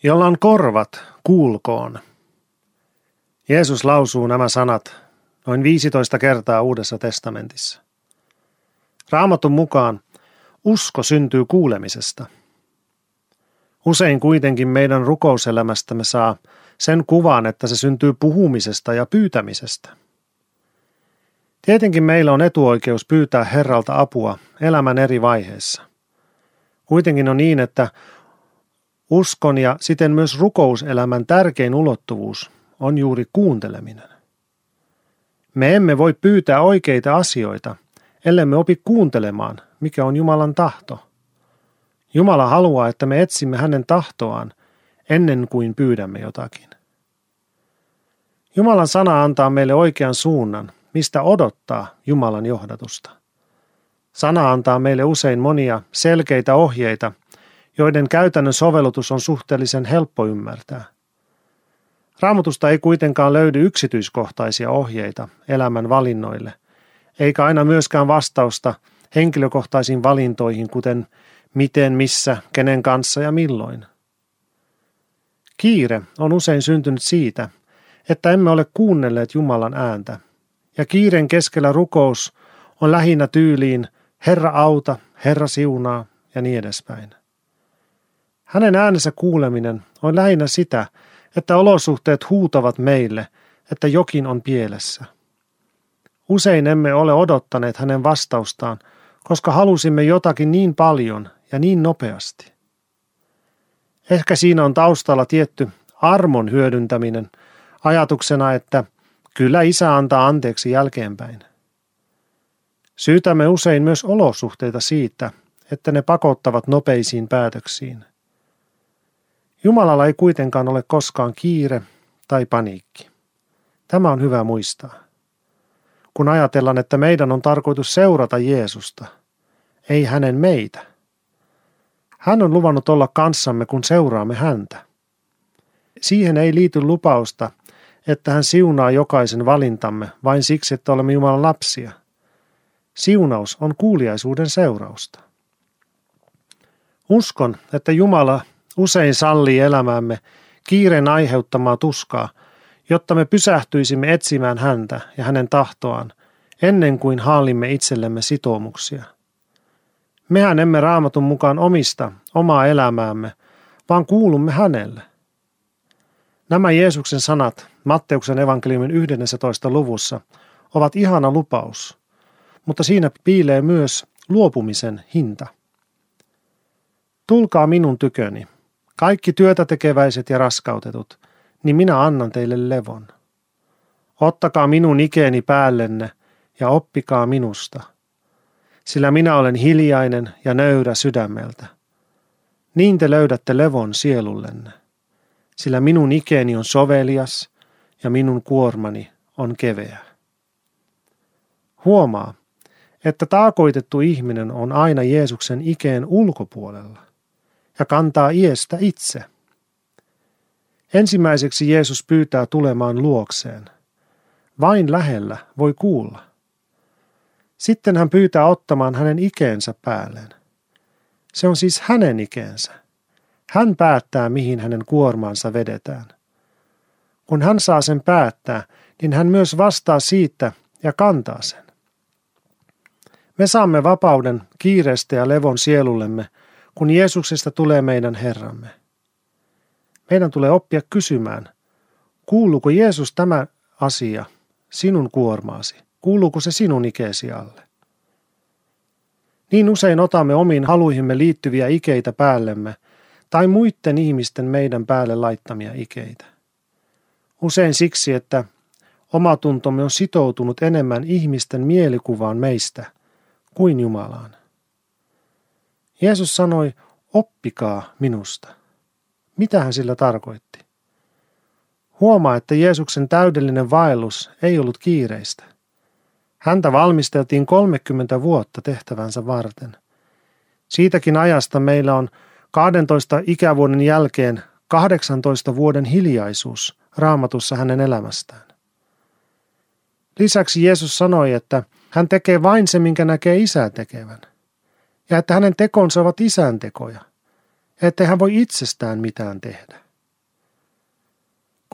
Jolla on korvat, kuulkoon. Jeesus lausuu nämä sanat noin 15 kertaa Uudessa testamentissa. Raamatun mukaan usko syntyy kuulemisesta. Usein kuitenkin meidän rukouselämästämme saa sen kuvan, että se syntyy puhumisesta ja pyytämisestä. Tietenkin meillä on etuoikeus pyytää Herralta apua elämän eri vaiheissa. Kuitenkin on niin, että uskon ja siten myös rukouselämän tärkein ulottuvuus on juuri kuunteleminen. Me emme voi pyytää oikeita asioita, ellemme opi kuuntelemaan, mikä on Jumalan tahto. Jumala haluaa, että me etsimme hänen tahtoaan ennen kuin pyydämme jotakin. Jumalan sana antaa meille oikean suunnan, mistä odottaa Jumalan johdatusta. Sana antaa meille usein monia selkeitä ohjeita, joiden käytännön sovellutus on suhteellisen helppo ymmärtää. Raamatusta ei kuitenkaan löydy yksityiskohtaisia ohjeita elämän valinnoille, eikä aina myöskään vastausta henkilökohtaisiin valintoihin, kuten miten, missä, kenen kanssa ja milloin. Kiire on usein syntynyt siitä, että emme ole kuunnelleet Jumalan ääntä, ja kiireen keskellä rukous on lähinnä tyyliin Herra auta, Herra siunaa ja niin edespäin. Hänen äänensä kuuleminen on lähinnä sitä, että olosuhteet huutavat meille, että jokin on pielessä. Usein emme ole odottaneet hänen vastaustaan, koska halusimme jotakin niin paljon ja niin nopeasti. Ehkä siinä on taustalla tietty armon hyödyntäminen ajatuksena, että kyllä Isä antaa anteeksi jälkeenpäin. Syytämme usein myös olosuhteita siitä, että ne pakottavat nopeisiin päätöksiin. Jumalalla ei kuitenkaan ole koskaan kiire tai paniikki. Tämä on hyvä muistaa. Kun ajatellaan, että meidän on tarkoitus seurata Jeesusta, ei hänen meitä. Hän on luvannut olla kanssamme, kun seuraamme häntä. Siihen ei liity lupausta, että hän siunaa jokaisen valintamme vain siksi, että olemme Jumalan lapsia. Siunaus on kuuliaisuuden seurausta. Uskon, että Jumala usein sallii elämäämme kiireen aiheuttamaa tuskaa, jotta me pysähtyisimme etsimään häntä ja hänen tahtoaan ennen kuin haalimme itsellemme sitoumuksia. Mehän emme Raamatun mukaan omista omaa elämäämme, vaan kuulumme hänelle. Nämä Jeesuksen sanat Matteuksen evankeliumin 11. luvussa ovat ihana lupaus, mutta siinä piilee myös luopumisen hinta. Tulkaa minun tyköni, kaikki työtä tekeväiset ja raskautetut, niin minä annan teille levon. Ottakaa minun ikeeni päällenne ja oppikaa minusta, sillä minä olen hiljainen ja nöyrä sydämeltä. Niin te löydätte levon sielullenne, sillä minun ikeeni on sovelias ja minun kuormani on keveä. Huomaa, että taakoitettu ihminen on aina Jeesuksen ikeen ulkopuolella ja kantaa iestä itse. Ensimmäiseksi Jeesus pyytää tulemaan luokseen. Vain lähellä voi kuulla. Sitten hän pyytää ottamaan hänen ikeensä päälleen. Se on siis hänen ikeensä. Hän päättää, mihin hänen kuormaansa vedetään. Kun hän saa sen päättää, niin hän myös vastaa siitä ja kantaa sen. Me saamme vapauden kiireestä ja levon sielullemme, kun Jeesuksesta tulee meidän Herramme. Meidän tulee oppia kysymään, kuuluuko Jeesus tämä asia sinun kuormaasi? Kuuluuko se sinun ikeesi alle? Niin usein otamme omiin haluihimme liittyviä ikeitä päällemme tai muiden ihmisten meidän päälle laittamia ikeitä. Usein siksi, että omatuntomme on sitoutunut enemmän ihmisten mielikuvaan meistä kuin Jumalaan. Jeesus sanoi, oppikaa minusta. Mitä hän sillä tarkoitti? Huomaa, että Jeesuksen täydellinen vaellus ei ollut kiireistä. Häntä valmisteltiin 30 vuotta tehtävänsä varten. Siitäkin ajasta meillä on 12 ikävuoden jälkeen 18 vuoden hiljaisuus Raamatussa hänen elämästään. Lisäksi Jeesus sanoi, että hän tekee vain se, minkä näkee Isä tekevän, ja että hänen tekonsa ovat Isän tekoja, ja ettei hän voi itsestään mitään tehdä.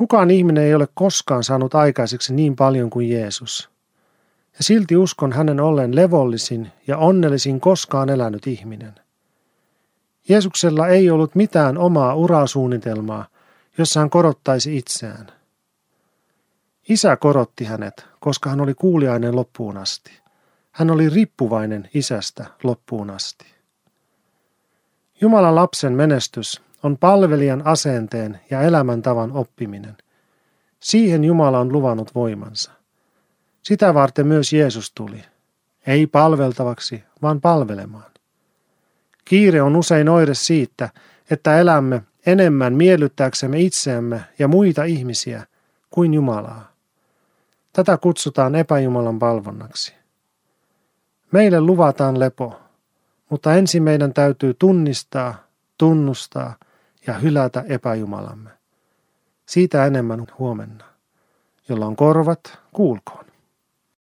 Kukaan ihminen ei ole koskaan saanut aikaiseksi niin paljon kuin Jeesus. Ja silti uskon hänen ollen levollisin ja onnellisin koskaan elänyt ihminen. Jeesuksella ei ollut mitään omaa urasuunnitelmaa, jossa hän korottaisi itseään. Isä korotti hänet, koska hän oli kuuliainen loppuun asti. Hän oli riippuvainen isästä loppuun asti. Jumalan lapsen menestys on palvelijan asenteen ja elämäntavan oppiminen. Siihen Jumala on luvannut voimansa. Sitä varten myös Jeesus tuli. Ei palveltavaksi, vaan palvelemaan. Kiire on usein oire siitä, että elämme enemmän miellyttääksemme itseämme ja muita ihmisiä kuin Jumalaa. Tätä kutsutaan epäjumalan palvonnaksi. Meille luvataan lepo, mutta ensin meidän täytyy tunnistaa, tunnustaa ja hylätä epäjumalamme. Siitä enemmän huomenna. Jolla on korvat, kuulkoon.